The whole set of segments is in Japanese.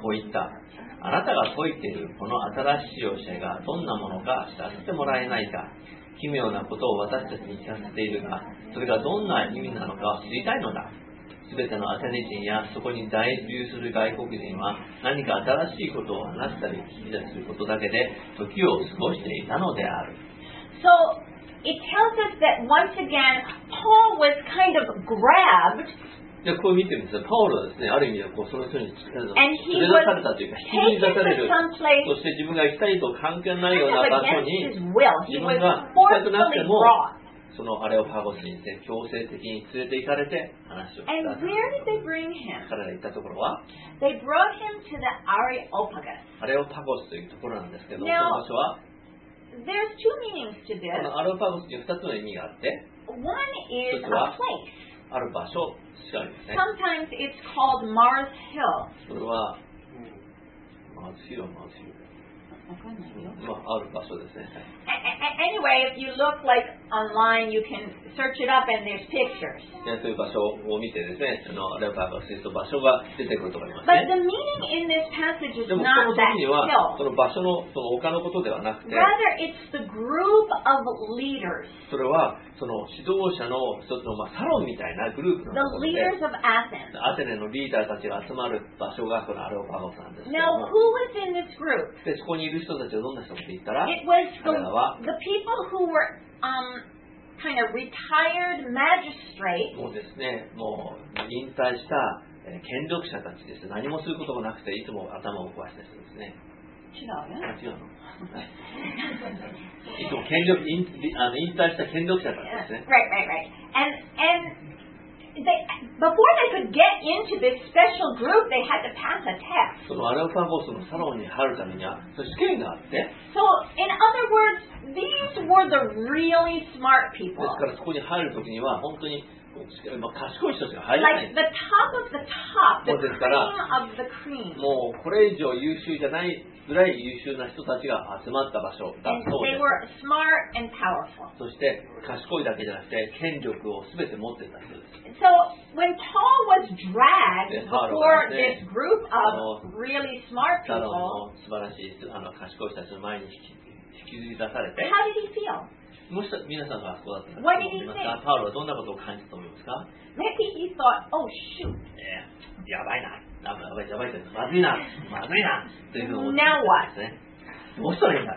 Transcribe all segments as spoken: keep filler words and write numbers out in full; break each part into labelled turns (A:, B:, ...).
A: こういった。あなたが説いているこの新しい教えがどんなものか知らせてもらえないか。奇妙なことを私たちに聞かせているが、それがどんな意味なのかを知りたいのだ。すべてのアテネ人やそこに在留する外国人は何か新しいことを話したり聞き出することだけで時を過ごしていたのである。
B: So it tells us that once again Paul was kind of grabbed.
A: でこう見てるんですよ。パウロはですね、ある意味でこうその人に連れ出されたというか、引き出される。そして自分が行きたいと関係ないような場所に自分が行きたくなくても、そのアレオパゴスに強制的に連れて行かれて話をした。彼が行ったところは、
B: They brought him to the Areopagus.
A: アレオパゴスというところなんですけど、その場所は、
B: There's two meanings to this.
A: このアレオパゴスにふたつの意味があって、
B: One is a place.
A: ある場所しかありません。
B: Sometimes it's called Mars Hill.
A: それは、マーズヒルはマーズヒル。まあ、ある場所ですね。
B: Anyway, if you look like online, you can search it up and there's pictures.
A: そういう場所を見てですね、あのレオパーガスと場所が出てくると思います
B: ね。But the
A: meaning
B: in this passage is not that hill.
A: でもその時にはその場所のその丘のことではなくて、
B: Rather, it's the group of leaders.
A: それはその指導者の一つのまあサロンみたいなグループのところで、
B: The leaders of Athens.
A: アテネのリーダーたちが集まる場所がこのアレオパゴスなんですけども。
B: Now, who was in this group?
A: でそこにいる人たちはどんな人かと言ったら、
B: It was the, the people who were um, kind of retired magistrates.
A: もうですね、もう引退した権力者たちです。何もすることもなくていつも頭を壊した人ですね。
B: 違うね。
A: 違うの。いつも権力引あの引退した権力者たちですね。
B: Right, right, right. And and they before they could get into this special group, they had to pass a test.
A: そのアレオパゴスのサロンに入るためには試験があって。
B: So in other words, these were the really smart people.
A: ですからそこに入るときには本当にまあ、賢い人しか入れない。
B: Like the top of the top, the
A: もうですから
B: cream of the cream.
A: もうこれ以上優秀じゃないぐらい優秀な人たちが集まった場所だ
B: And
A: そうで
B: they
A: す。
B: were smart and powerful.
A: そして賢いだけじゃなくて権力をすべて持っていた人です。
B: So when Paul was dragged before this group of really smart
A: サロ
B: people,
A: ンの素晴らしいあの賢い人たちの前に引き引きずり出されて、
B: how did he feel?
A: もし皆さんがあそこだったら
B: What did he think?
A: パウロはどんなことを感じたと思いますか？
B: Maybe he thought, oh shoot.
A: えー、やばいな、やばいやばいやばいまずいな、まずいなというふうに思ってたんですね。どうしたらいいんだ。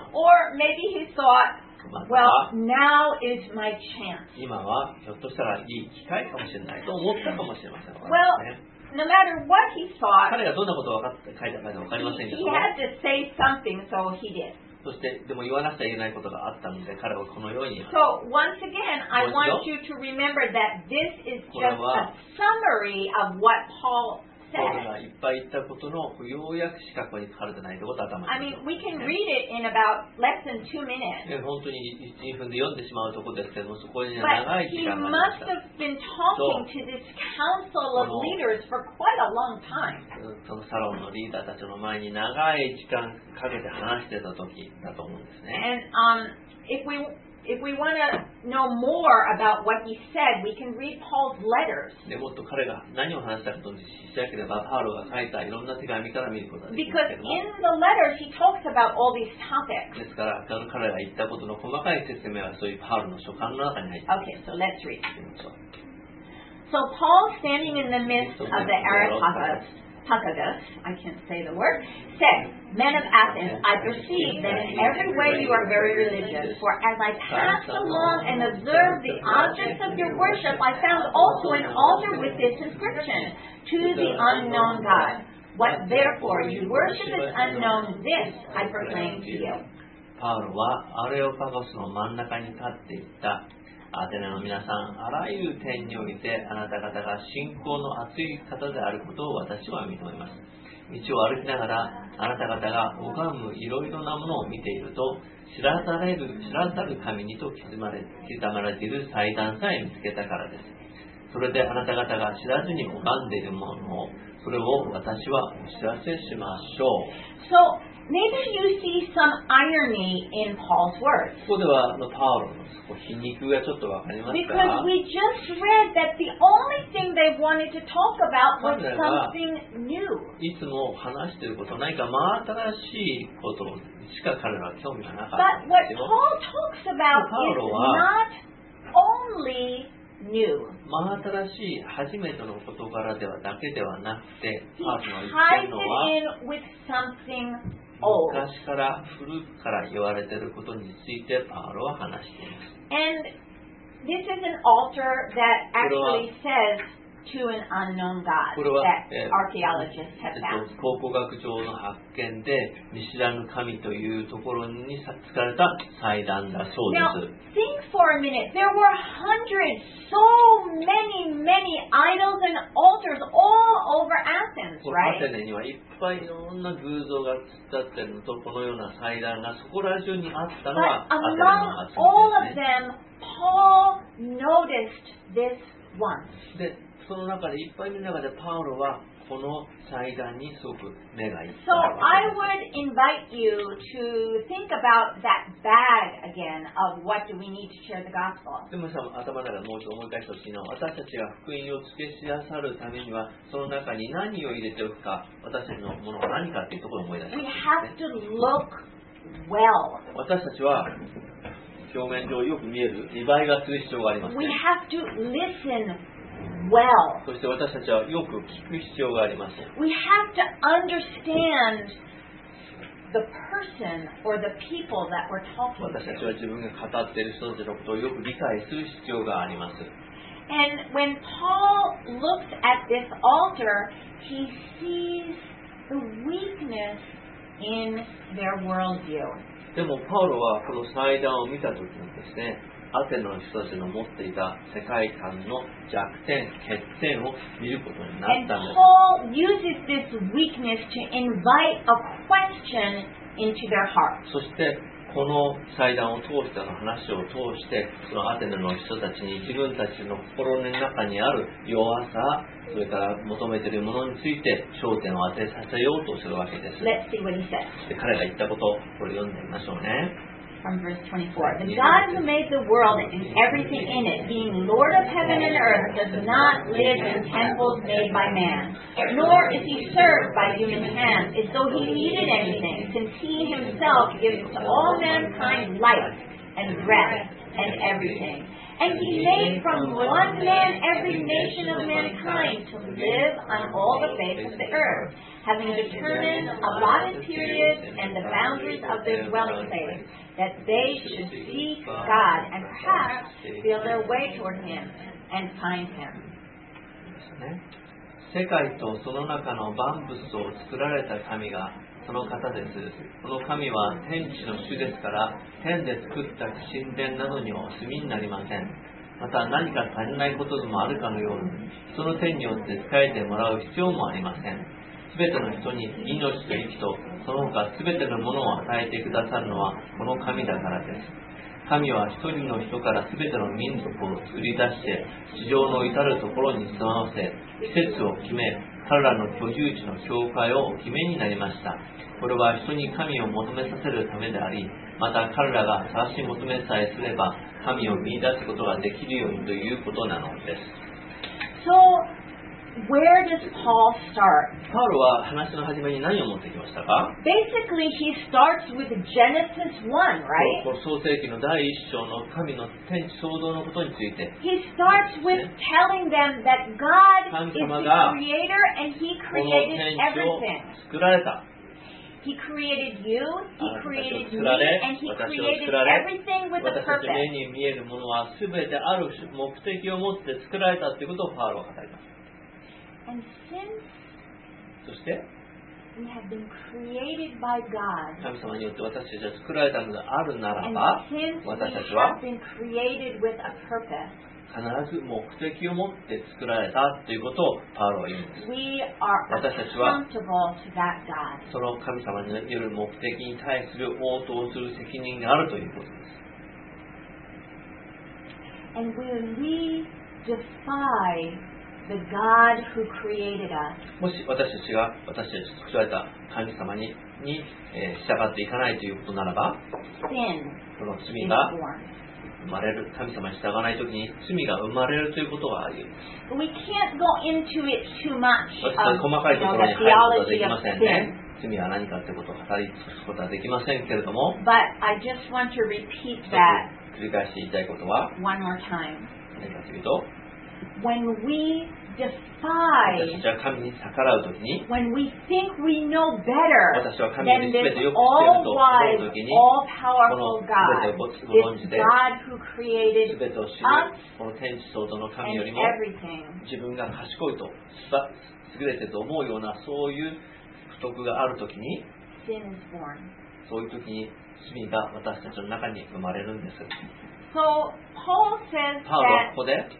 B: Or maybe he thought, well, now is my chance.
A: 今はひょっとしたらいい機会かもしれないと思ったかもしれません。
B: Well, no matter what he thought,
A: 彼がどんなことを分かって書いたかわかりませんけ
B: he
A: ども、
B: had to say something, so he did.
A: そしてでも言わなくちゃいけないことがあったので彼はこのように言います。
B: So once again, I want you to remember that this is just a summary of what Paul
A: ポール
B: said.
A: がいっぱい言ったことの要約しかここに書かれてないということは頭に
B: I mean, we can read it in about less than two minutes.
A: 本当にいち、にふんで読んでしまうところですけども、そこには
B: But
A: 長い時
B: he
A: 間があり
B: must
A: ました。
B: have been talking to this council of leaders for quite a long time.
A: そのサロンのリーダーたちの前に長い時間かけて話してた時だと思うんですね。
B: And um, if we if we want to know more about what he said, we can read Paul's letters.
A: でもっと彼が何を話したかと知りたければ、パウロが書いたいろんな手紙から見ることができます
B: Because
A: けども。
B: in the letters he talks about all these topics.
A: ですから、彼が言ったことの細かい説明はそういうパウロの書簡の中に入っています。
B: Okay, so let's read.
A: みましょう。
B: So Paul, standing in the midst of the Areopagus, Pagagus, I can't say the word, said, Men of Athens, I perceive that in every way you are very religious. For as I passed along and observed the objects of your worship, I found also an altar with this inscription, To the unknown God. What therefore you worship is unknown, this I proclaim to you.
A: パウロはアレオパゴスの真ん中に立っていった。アテネの皆さん、あらゆる点においてあなた方が信仰の熱い方であることを私は認めます。道を歩きながらあなた方が拝むいろいろなものを見ていると、知らざれる知らざる神にと刻まれ刻まれている祭壇さえ見つけたからです。それであなた方が知らずに拝んでいるものをそれを私はお知らせしましょう。
B: So maybe you see some irony in Paul's words.
A: ここではあのパウロの皮肉がちょっとわかりますか？
B: Because we just read that the only thing they wanted to talk about was
A: 彼らが
B: something new.
A: いつも話していること、何か真新しいことしか彼らは興味がなかっ
B: But
A: たん
B: what
A: ですよ。
B: Paul talks about is not only new.
A: 真新しい初めての事柄ではだけではなくて、
B: He
A: パウロの言って
B: ties
A: るのは
B: it in with something old.
A: 昔から古くから言われていることについてパウロは話しています。
B: And this is an altar that actually says to an unknown God that archaeologists have
A: えっ
B: found.
A: と、考古学上の発見で見知らぬ神というところに使われた祭壇だそうで
B: Now,
A: す。
B: think for a minute. There were hundreds, so many, many idols and altars all over Athens,
A: このア
B: right?
A: テネにはいっぱいいろんな偶像が突っ立っているのと、このような祭壇がそこら中にあったの
B: But
A: はアテネ
B: among
A: の集
B: all
A: め
B: of
A: ですね。
B: them, Paul noticed this one.
A: で、その中でいっぱいいる中でパウロはこの祭壇にすごく目がいっ
B: So
A: たわ
B: I
A: けです。
B: would invite you to think about that bag again of what do we need to share the gospel.
A: でもさ、頭の中でもう一度思い返した時の私たちが福音を付けしなさるためにはその中に何を入れておくか、私たちのものは何かというところを思い出し
B: We
A: ま
B: have
A: す、ね、
B: to look well.
A: 私たちは表面上よく見える見栄えがする必要があります、
B: We
A: ね、
B: have to listen well.
A: そして私たちはよく聞く必要があります。
B: We have to understand the person or the people that we're talking
A: 私たち
B: to.
A: は自分が語っている人たちのことをよく理解する必要があります。
B: And when Paul looks at this altar, he sees the weakness in their worldview.
A: でもパウロはこの祭壇を見た時にですね、アテネの人たちの持っていた世界観の弱点、欠点を見ることにな
B: And
A: ったんです。
B: Paul uses this weakness to invite a question into their heart.
A: そしてこの祭壇を通しての話を通して、そのアテネの人たちに自分たちの心の中にある弱さ、それから求めているものについて焦点を当てさせようとするわけです。
B: Let's see what he says
A: で、彼が言ったことをこれ読んでみましょうね。
B: from verse twenty-four. The God who made the world and everything in it, being Lord of heaven and earth, does not live in temples made by man, nor is he served by human hands as though he needed anything, since he himself gives to all mankind life and breath and everything. And he made from one man every nation of mankind to live on all the face of the earth, having determined allotted periods and the boundaries of their dwelling place, that they should seek God and perhaps feel their way toward him and find him.
A: 世界とその中の万物を作られた神がその方です。この神は天地の主ですから、天で作った神殿などにはお住みになりません。また何か足りないことでもあるかのように、その天によって仕えてもらう必要もありません。すべての人に命と息と、その他すべてのものを与えてくださるのはこの神だからです。神は一人の人からすべての民族を作り出して、地上の至るところに住まわせ、季節を決め、彼らの居住地の境界をお決めになりました。これは人に神を求めさせるためであり、また彼らが探し求めさえすれば神を見出すことができるようにということなのです。
B: So, where does Paul start?
A: パウロは話の始めに何を持ってきましたか？
B: Basically, he starts with Genesis one, right?
A: この創世記の第一章の神の天地創造のことについて。
B: He starts with telling them that God is the
A: 神様が
B: creator and he
A: この
B: created
A: 天地を
B: everything.
A: 作られた。
B: He created you, he
A: あなたたちを
B: created
A: 作
B: me,
A: られ、
B: and he
A: 私を
B: created
A: 作られ、
B: everything with a
A: 私たち
B: purpose.
A: 目に見えるものは全てある目的を持って作られたということをパウロは語ります。
B: And since
A: そして、
B: we have been created by God,
A: 神様によって私たちは作られたのであるなら
B: and
A: ば、
B: since we
A: 私たちは
B: have been created with a purpose,
A: 必ず目的を持って作られたということをパウロは言うんです。
B: we are
A: 私たちは
B: accountable to that God.
A: その神様による目的に対する応答する責任があるということです。
B: And when we defy the God who created us
A: もし私たちが私たちが作られた神様にに、えー、従っていかないということならば、
B: sin
A: この罪
B: is
A: が
B: born.
A: 生まれる、神様に従わないときに罪が生まれるということがある。
B: We can't go into it too much
A: 私た
B: of
A: ち細かい
B: you
A: と
B: know,
A: ころに
B: the
A: 入ることはで
B: theology
A: き
B: of
A: ません
B: sin.
A: ね。罪は何かということを語り尽くすことはできませんけれども、
B: But I just want to repeat that
A: 繰り返して言いたいことは
B: one more time.
A: 何かというと、
B: When we
A: 私
B: defy,
A: たちは神に逆らうときに、
B: when we think we know better
A: 私は神よ
B: than
A: り
B: this
A: 全てよく知っていると思
B: all-wise,
A: うときに、
B: all-powerful
A: この
B: God,
A: 全てをご存
B: this
A: 知で、
B: God who created
A: 全てを知る
B: us
A: この天地創造の神より
B: and
A: も
B: everything,
A: 自分が賢いとさ優れてると思うようなそういう不徳があるときに、
B: sin is born.
A: そういうときに罪が私たちの中に生まれるんです。
B: So Paul says
A: パウロは
B: that
A: ここで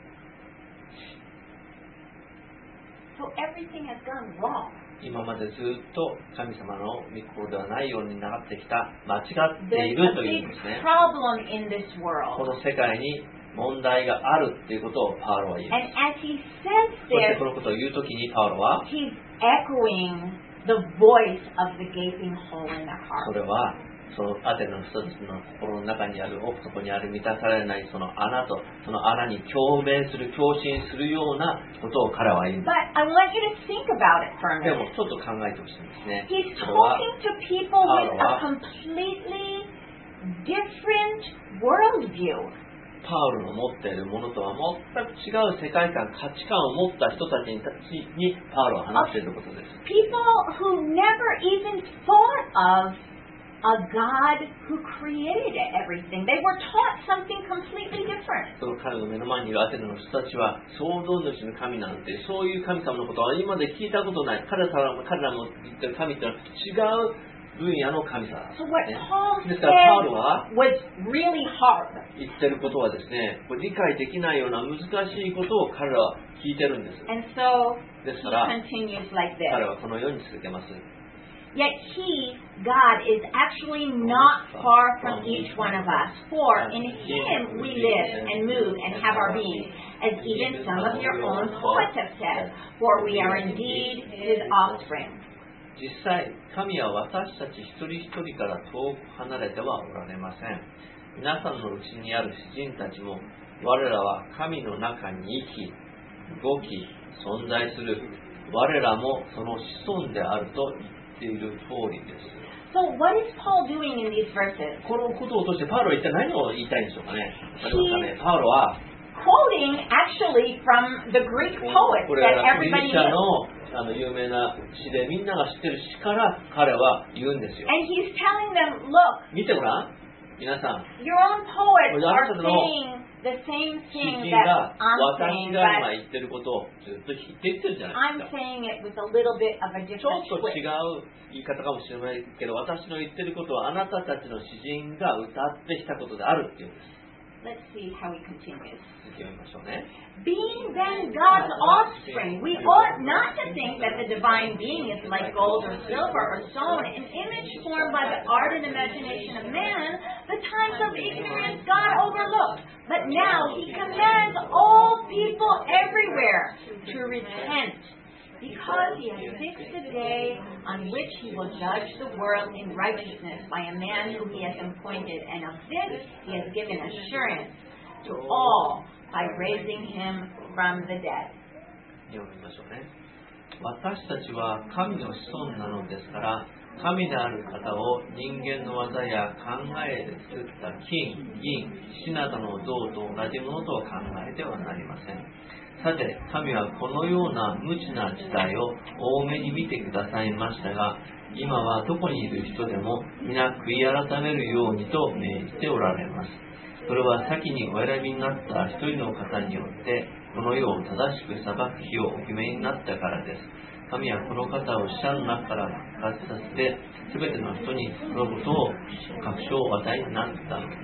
B: so everything has gone wrong.
A: 今までずっと神様の御心ではないようになってきた、間違ってい
B: There's
A: る
B: a
A: とい
B: big
A: うんですね。
B: problem in this
A: こ
B: world.
A: の世界に問題があるっていうことをパウロは言いま
B: And
A: す。
B: as he says
A: そして
B: this,
A: このことを言うときにパウロは、
B: he's echoing the voice of the gaping hole in their
A: そ
B: heart.
A: れはそのアテナの人たちの心の中にある奥底にある満たされないその穴とその穴に共鳴する共振するようなことを彼は言うんで
B: But I want you to think about it for a
A: す。でも
B: minute.
A: ちょっと考えてほしいんですね。
B: He's
A: それは
B: talking to people with a completely different worldview.
A: パウロの持っているものとは全く違う世界観、価値観を持った人たちににパウロは話していることです。
B: People who never even thought of a God who created everything. They were taught something completely different.
A: その彼の目の前にいるアテナの人たちは創造主の神なんてそういう神様のことは今まで聞いたことない。彼らも彼らも言ってる神っていうのは違う分野の神様、ね。
B: So what Paul
A: ですからパウロ
B: said
A: は
B: was really hard.
A: 言ってることはですね、これ理解できないような難しいことを彼らは聞いてるんです。
B: And so
A: ですか
B: he
A: ら
B: continues like
A: 彼
B: this.
A: はこのように続けます。
B: Yet he, God, is actually not far from each one of us. For in him we live and move and have our being, as even some of your own poets have said. For we are indeed his offspring.
A: 実際、神は私たち一人一人から遠く離れてはおられません。皆さんのうちにある詩人たちも、我らは神の中に生き、動き、存在する。我らもその子孫であると言っている通りです。
B: So what is Paul doing in these verses?
A: このことを通してパウロは一体何を言いたいんでしょうかね。わかりますかね。パウロは、
B: Quoting actually from the Greek poets
A: これ
B: that
A: はギリ
B: everybody
A: シャ
B: knew.
A: のあの有名な詩でみんなが知ってる詩から彼は言うんですよ。
B: And he's telling them, look,
A: 見てごらん。皆さん、
B: your own poets
A: Well,
B: are
A: that's the
B: saying the same
A: 詩
B: thing
A: 人
B: that
A: が
B: I'm
A: 私
B: saying,
A: が今
B: but
A: 言ってることをずっと言って言ってるじゃない
B: I'm
A: ですか。
B: saying it with a little bit of a
A: ちょ
B: different
A: っと
B: twist.
A: 違う言い方かもしれないけど、私の言ってることはあなたたちの詩人が歌ってきたことであるっていうんです。
B: Let's see how he continues.
A: 続きを見ましょうね。
B: Being then God's offspring, we ought not to think that the divine being is like gold or silver or stone, an image formed by the art and imagination of man. The times of ignorance God overlooked, but now he commands all people everywhere to repent, because he has fixed a day on which he will judge the world in righteousness by a man whom he has appointed, and of this he has given assurance to all by raising him from the dead.
A: 読みましょうね。私たちは神の子孫なのですから、神である方を人間の技や考えで作った金、銀、石などの像と同じものと考えてはなりません。さて、神はこのような無知な時代を多めに見てくださいましたが、今はどこにいる人でも皆悔い改めるようにと命じておられます。それは先にお選びになった一人の方によってこの世を正しく裁く日をお決めになったからです。神はこの方を死者の中から復活させて、すべての人にそのことを確証をお与えになったのです。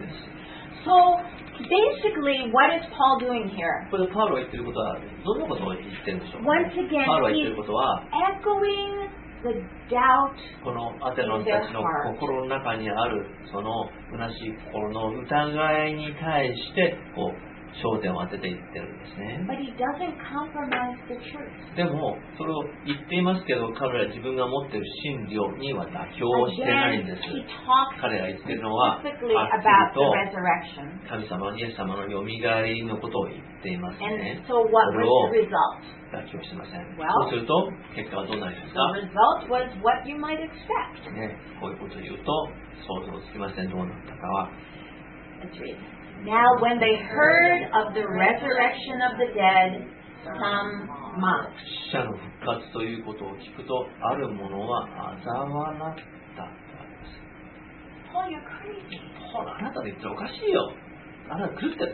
B: So basically, what is Paul doing here?
A: これパウロが言ってることはどんなことを言ってるんでしょうか。
B: Once again,
A: パウロが言ってる
B: he's
A: ことは、
B: echoing the doubt
A: このアテナの人たちの心の中にあるその虚しい心の疑いに対してこう焦点を当てていってるんですね。
B: But he doesn't compromise the truth.
A: でもそれを言っていますけど、彼ら自分が持っている真理には妥協してないんです。
B: Again, he talks
A: 彼ら言ってるのははっきり
B: specifically about the
A: と
B: resurrection.
A: 神様、イエス様のよみがえりのことを言っていますね。
B: And so what was the result?
A: 妥協してません。
B: Well,
A: そうすると結果はどうなります
B: The
A: か？
B: result was what you might expect.
A: ね、こういうことを言うと想像つきません。どうなったかは。
B: Let's read. Now when they heard of the resurrection of the dead, some mocked.
A: 死者の復活ということを聞くと、ある者は嘲笑ったとあります。
B: Paul, you're crazy.
A: ほら、あなたの言ってるおかしいよ。あなた狂ってる。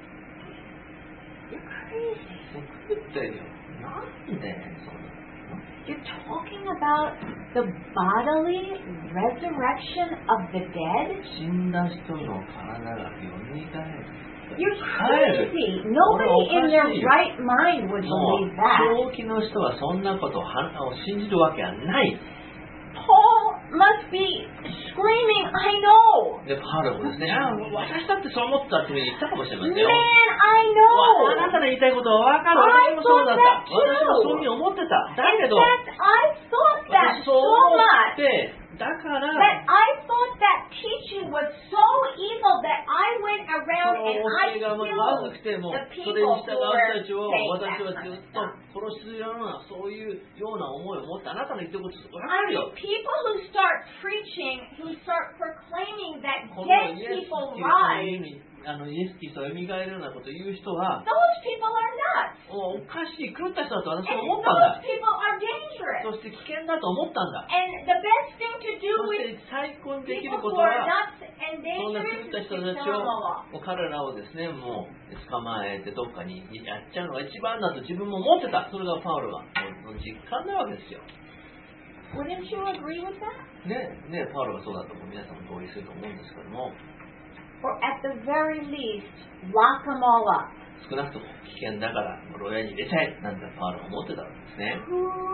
B: You're crazy.
A: もう狂ってるよ。なんでそんな。
B: You're talking about the bodily resurrection of the dead?
A: 死んだ人の体がよみがえる。
B: You're crazy. Nobody in their right mind would
A: もう
B: believe that.
A: 正気の人はそんなことを信じるわけはない。
B: Paul must be screaming, I know.
A: で、パウロもですね、あ私だってそう思ったって言ったかもしれませんよ。
B: Man, I
A: あな
B: know.
A: たの言いたいことは分かる。私もそうだった。私もそういうふうに思ってた。だけ
B: In
A: ど、
B: fact, I thought that
A: 私そう
B: so
A: 思っ
B: much
A: て、だから、
B: that I thought that teaching was so evil that I went
A: そ
B: around
A: の
B: and
A: 教
B: I
A: えがま
B: killed
A: ずくても、
B: the
A: それに
B: people
A: 従
B: who
A: う
B: were
A: 人たちを
B: saying
A: 私
B: that
A: はず
B: kind of
A: っと
B: stuff.
A: 殺すような、そういうような思いを持って、あなたの言ってること分か
B: I
A: る
B: mean,
A: よ。
B: people who start preaching, who start proclaiming that
A: この
B: dead
A: イエス
B: people
A: キリストの
B: rise,
A: 意味、あのイエス・キリストが蘇るようなことを言う人は、
B: those people are nuts.
A: もうおかしい、狂った人だと私
B: And
A: は思ったんだ。
B: those people are dangerous.
A: そして危険だと思ったんだ。
B: And the best thing to do
A: そし
B: with
A: て最高にできる
B: people
A: こ
B: who
A: と
B: are
A: は、
B: nuts and
A: そんな
B: dangerous
A: 狂った
B: is
A: 人
B: to
A: たち
B: kill
A: を
B: them all.
A: もう彼らをですね、もう捕まえてどっかにやっちゃうのが一番だと自分も思ってた。それがパウロはもう実感なわけですよ。
B: Wouldn't you agree with that?
A: ねえ、ねえ、パウロがそうだと思う。皆さんも同意すると思うんですけども、
B: Or at the very least, lock them all up.
A: 少なくとも危険だから牢屋に入れちゃえなんてパウロは思ってたわけですね。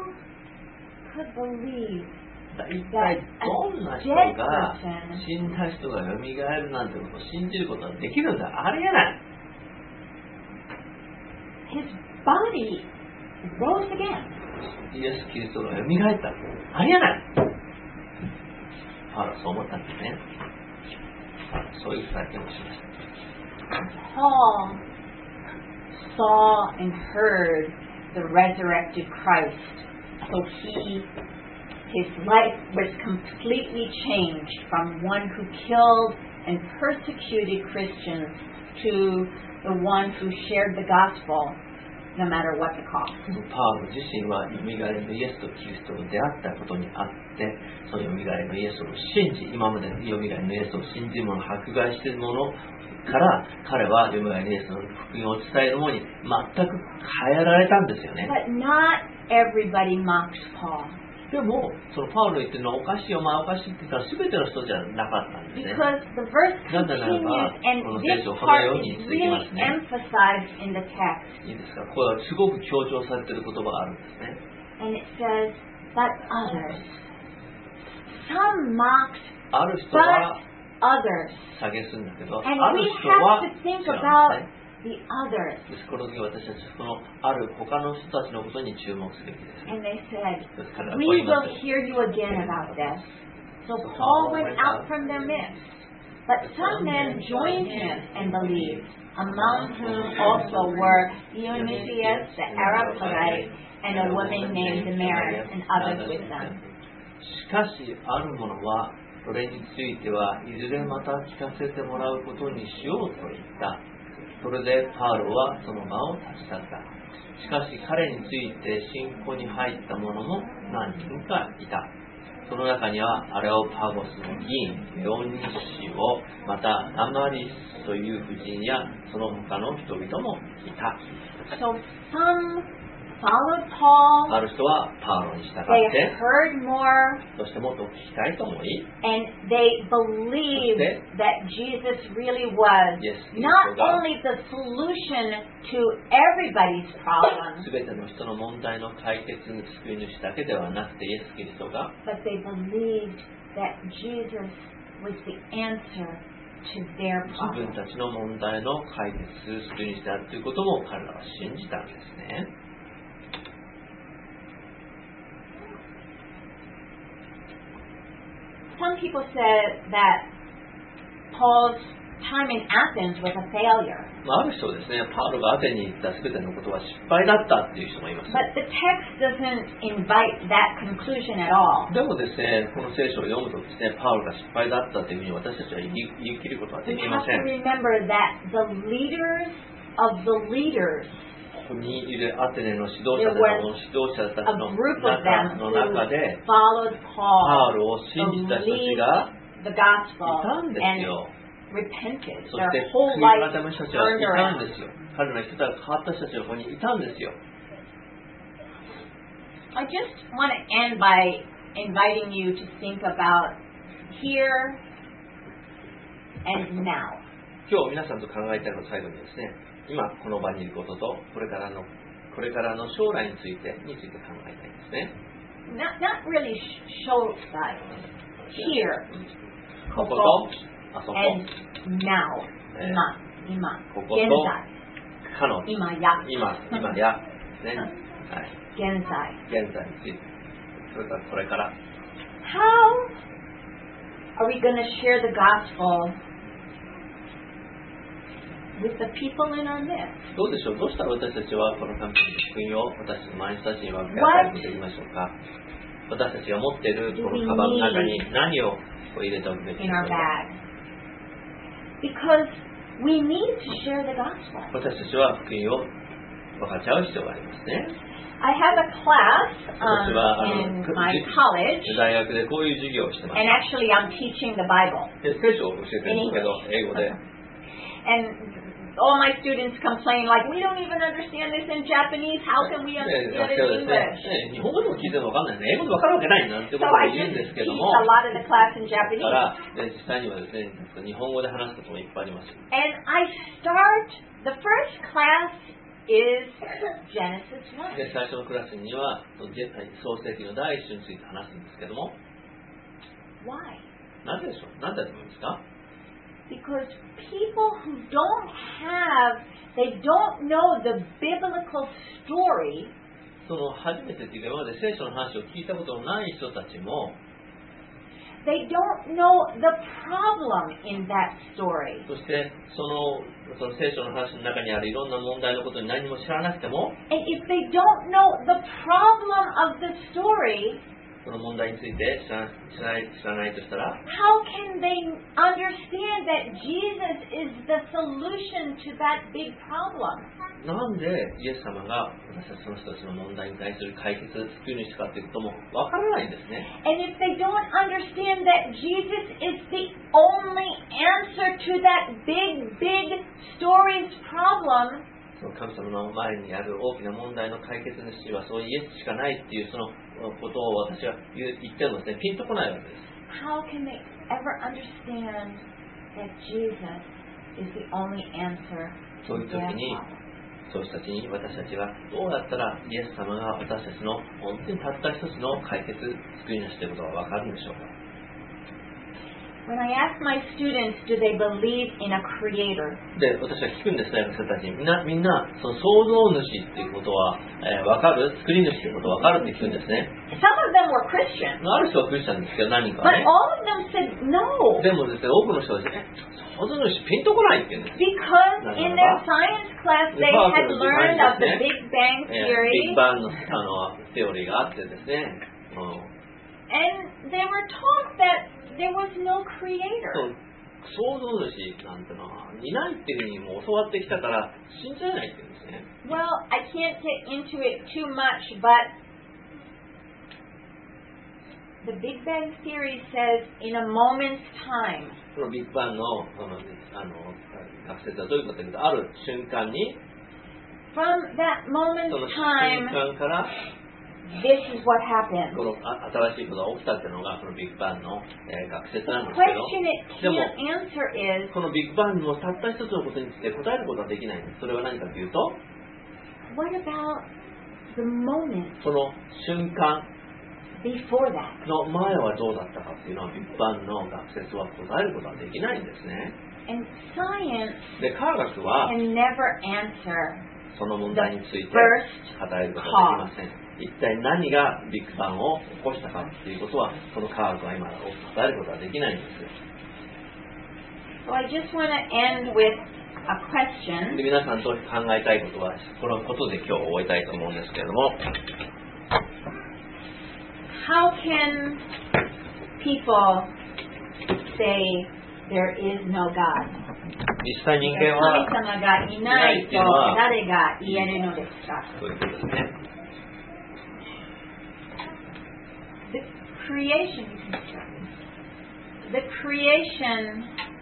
B: Who could believe
A: 一体どんな人が死んだ人が蘇るなんてことを信じることができるんだ。ありえない。
B: his body rose again?
A: イエス・キリストが蘇った。ありえない。パウロはそう思ったんですね。そういう体験をしました。
B: Paul saw and heard the resurrected Christ, so he, his life was completely changed from one who killed and persecuted Christians to the one who shared the gospel no matter what the cost.
A: パウロ自身は蘇りのイエスとキリストと出会ったことにあって、その蘇りのイエスを信じ、今までの蘇りのイエスを信じる者、迫害している者から彼は蘇りのイエスの福音を伝える者に全く変えられたんですよね。
B: But not everybody mocked Paul.
A: でも、そのパウロ言ってるのはおかしいよ、まあおかしいって言ったら全ての人じゃなかったんですね。
B: Because the verse continues, and this part is really emphasized in the text.
A: いいですか、これはすごく強調されている言葉があるんですね。
B: And it says, but others. Some mocked,
A: ある人
B: but
A: は
B: others.
A: 蔑すんだけど、
B: And
A: ある
B: we
A: 人は
B: have to think
A: 違うんです
B: about
A: ね。
B: the others.
A: ですこの時私たちそのある他の人たちのことに注目すべきです。
B: And they said,
A: ですからこう
B: we
A: 言いま
B: will
A: す。
B: hear you again about this. So Paul went out from their midst. But some men joined him and believed, among whom also were Dionysius the Areopagite and a woman named Damaris and others with them.
A: しかしある者はそれについてはいずれまた聞かせてもらうことにしようと言った。それでパウロはその場を立ち去った。しかし彼について信仰に入った者も何人かいた。その中にはアレオパゴスの議員レオニシオ、またダマリスという婦人やその他の人々もいた。
B: So some followed Paul.
A: ある人はパウロに従っ
B: They
A: て、
B: heard more,
A: そしてもっと聞きたいと思い、
B: and they believed that Jesus really was
A: Yes,
B: not
A: yes,
B: only the solution to everybody's problems,
A: すべての人の問題の解決に救い主だけではなくてイエス・キリストが
B: but they believed that Jesus was the answer to their
A: 自分
B: problem.
A: たちの問題の解決する救い主であるということも彼らは信じたんですね。
B: Some people said that Paul's time in Athens was a failure.
A: まあ、ある人はですね、パウロがアテネに行った全てのことは失敗だったっていう人もいます。
B: But the text doesn't invite that conclusion at all.
A: でもですね、この聖書を読むとですね、パウロが失敗だったというふうに私たちは言い言い切ることはで
B: We
A: き
B: have
A: ませ
B: to
A: ん。
B: remember that the leaders of the leaders,
A: ここにいるアテネの指導者たちの指導者たち
B: a
A: の
B: group of
A: 中
B: them
A: の
B: who
A: 中で、
B: followed
A: パ
B: Paul,
A: ウロを信じた人たち
B: believed
A: が
B: the
A: い
B: gospel,
A: たんです
B: and
A: よ。
B: repented.
A: そ
B: Their
A: して
B: whole
A: 悔い
B: life
A: 改めした人たちはい
B: turned
A: たん
B: around.
A: ですよ。彼らの人たちが変わった人たちがここにいたんですよ。
B: I just want to end by inviting you to think about here and now.
A: 今日皆さんと考えたいの最後にですね、今この場にいることとこれからのこれからの将来についてについて考えたいんですね。
B: Not, not really show that. Here
A: ここと、あそこ、
B: and now.
A: えー
B: 今、今、
A: ここと
B: 現在、
A: かの、
B: 今や、
A: 今、今や、ね、はい、
B: 現在。
A: 現在について、それからこれから、
B: How are we going to share the gospel with the people in our midst?
A: どうでしょう、どうしたら私たちはこの神様の福音を私たちの周りの人たちに分け与えることができましょうか。私たちが持っているこのカバンの中に何をこう入れておくべきでし
B: In
A: ょ
B: our
A: うか。
B: bag. Because we need to share the gospel.
A: 私たちは福音を分かち合う必要がありますね。
B: I have a class
A: 私はあ
B: um,
A: の
B: in my college,
A: 大学でこういう授業をしてます。
B: and actually I'm teaching the Bible.
A: で聖書を教えてるんですけど、英語で。
B: And all my students complain like, we don't even understand this in Japanese. How can we
A: で
B: understand
A: 学
B: it
A: 生は
B: in
A: ですね
B: English?
A: 日本語でも聞いてるの分かんないね。英語で分かるわけないなんてこ
B: So
A: とを
B: I
A: 言うん
B: just
A: ですけ
B: teach
A: ど
B: a
A: も、
B: lot of the class in
A: だ
B: Japanese.
A: からで実際にはですね、日本語で話すこともいっぱいあります。
B: And I start, the first class is Genesis
A: で
B: one.
A: 最初のクラスにはその創世記の第一章について話すんですけども、
B: Why?
A: なぜでしょう、なんでだと思いますか。
B: Because people who don't have, they don't know the biblical story,
A: その初めてっていうか今まで聖書の話を聞いたことのない人たちも、
B: they don't know the problem in that story.
A: そしてそのその聖書の話の中にあるいろんな問題のことに何も知らなくても、
B: And if they don't know the problem of the story,
A: その問題について知ら知らない知らないとしたら、
B: how can they understand that Jesus is the solution to that big problem?
A: なんでイエス様が私たちその人たちの問題に対する解決救い主かということもわからないんですね。
B: And if they don't understand that Jesus is the only answer to that big, big story's problem,
A: その神様の前にある大きな問題の解決主はそうイエスしかないっていうそのことを私は言ってもですね、ピンとこないわけです。
B: how can they ever understand that Jesus is the only answer
A: そう
B: to
A: いう
B: their
A: 時に
B: problem?
A: そういう人たちに私たちがどうやったらイエス様が私たちの本当にたった一つの解決救い主ということが分かるんでしょうか。
B: When I ask my students, do they believe in a creator?
A: で、私は聞くんですね、学生たちに。みんな、みんなその創造主っていうことは、えー、分かる、作り主っていうこと分かるって聞くんですね。
B: Some of them were Christians,
A: ある人はクリスチャンですけど、何人か
B: but
A: ね。
B: all of them said no.
A: でもですね、多くの人はですね、創造主ピンとこないって言うんです。
B: Because in their science class they had learned of the Big Bang
A: えー、ビッ
B: Theory
A: グバンのあのセオリーがあってですね、うん、
B: and they were taught that there was no
A: そう
B: creator.
A: 創造主なんてのはいないっていうふうにもう教わってきたから信じられないって言うんですね。
B: Well, I can't get into it too much, but the Big Bang Theory says in a moment's time,
A: そのビッグバンのあのあの学説はどういうことかというと、ある瞬間に
B: from that moment's
A: その瞬
B: time,
A: 間から
B: this is what happened.
A: このあ新しいことが起きたっていうのがこのビッグバンの、えー、学説
B: The
A: なんですけど、
B: question it
A: でも
B: can't answer is,
A: このビッグバンのたった一つのことについて答えることはできないんです。それは何かというと、
B: what about the moment?
A: その瞬間
B: before that.
A: の前はどうだったかっていうのは一般の学説は答えることはできないんですね。
B: And science
A: で、科学は
B: can never answer
A: その問題について
B: the
A: 語
B: first
A: えることはできません。一体何がビッグバンを起こしたかっていうことは、この科学は今答えることはできないんです。
B: So I just want to end with a question.
A: で、皆さんと考えたいことは、このことで今日終えたいと思うんですけれども、
B: How can people say there is no God?
A: 実際人間は
B: 神様がいないと誰が言えるのですか？
A: そういうことですね。
B: The creation, the creation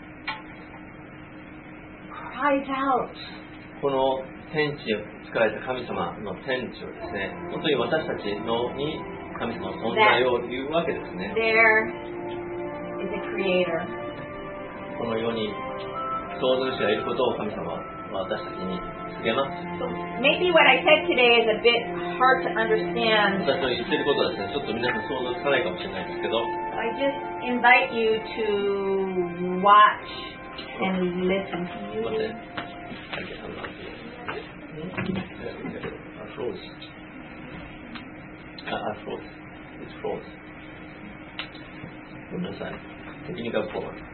B: cries out.
A: この天地を作られた神様の天地をですね、本当に私たちのに神様の存在を言うわけですね。
B: There is a creator.
A: この世に創造主がいることを神様は私たちに告げます。
B: So maybe what I said today is a bit hard to understand.
A: 私の言ってることはですね、ちょっと皆さん想像つかないかもしれないんですけど、
B: I just invite you to watch and listen.
A: すいません。I froze. I froze. It froze. ごめんなさい。テクニカルフォーマット。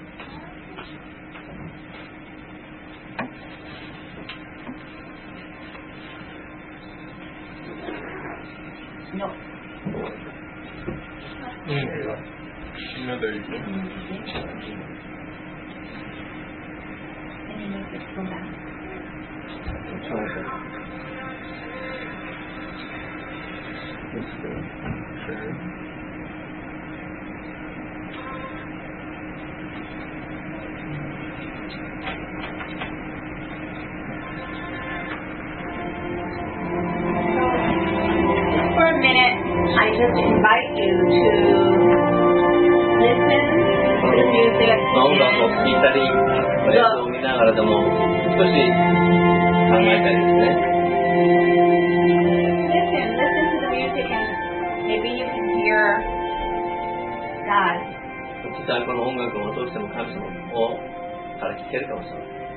B: No.
C: Another.
B: Any music from that? For a minute, I just invite you to listen to the music
A: 音楽を聴いたり、映像を見ながらでも少し考えたりですね。
B: Listen, listen to the music and maybe you can hear God.
A: 実際この音楽を通しても神様をから聞けるかもしれません。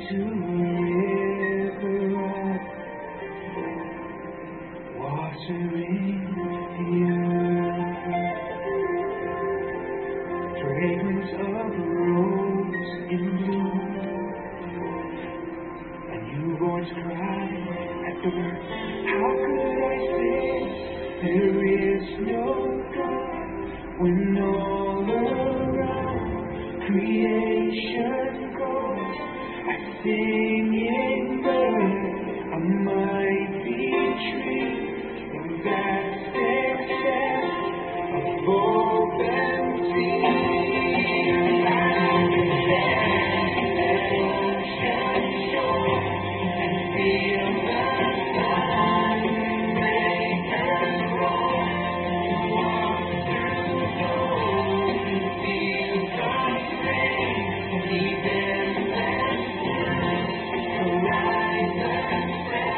C: to a river of water in the earth, fragrance of a rose in bloom, a newborn's cry at the birth. How could I say there is no God when all around creation goes? A singing bird, a mighty tree, the vast expanse of open sea, around the land that ocean shore, and feel the sun make us roll, walk through open fields of spring, deep endless woods, horizon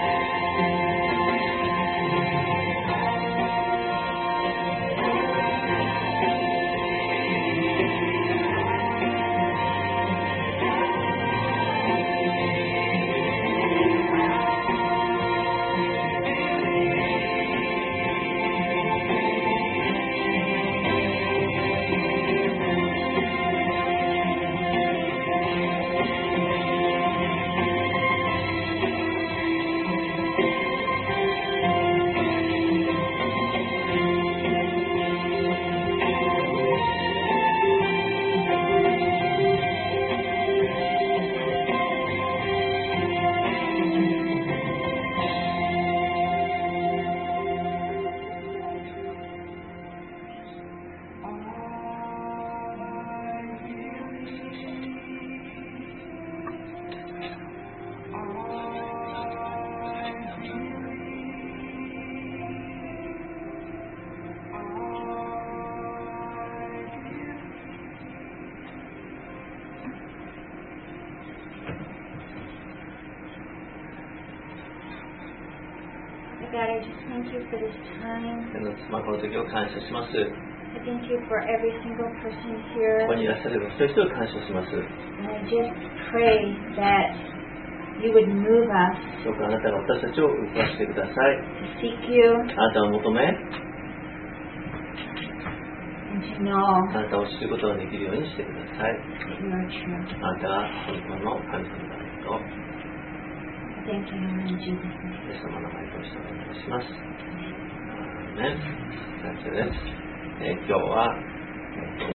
B: God, I just thank you for this time.
A: 天の妻この時を感謝します。
B: I thank you for every single person
A: こ
B: here.
A: こにいらっしゃる一人一人感謝します。
B: And I just pray that you would move us
A: どうかあなたが私たちを動かしてください。
B: to seek you
A: あなたを求め、
B: and to know
A: あなたを知ることができるようにしてください。
B: that you are true.
A: あなたが本当の神様だと。
B: Thank you, Lord, in Jesus' name.
A: イエス様の名前としてお願いします。アーメン。感謝です。えー今日は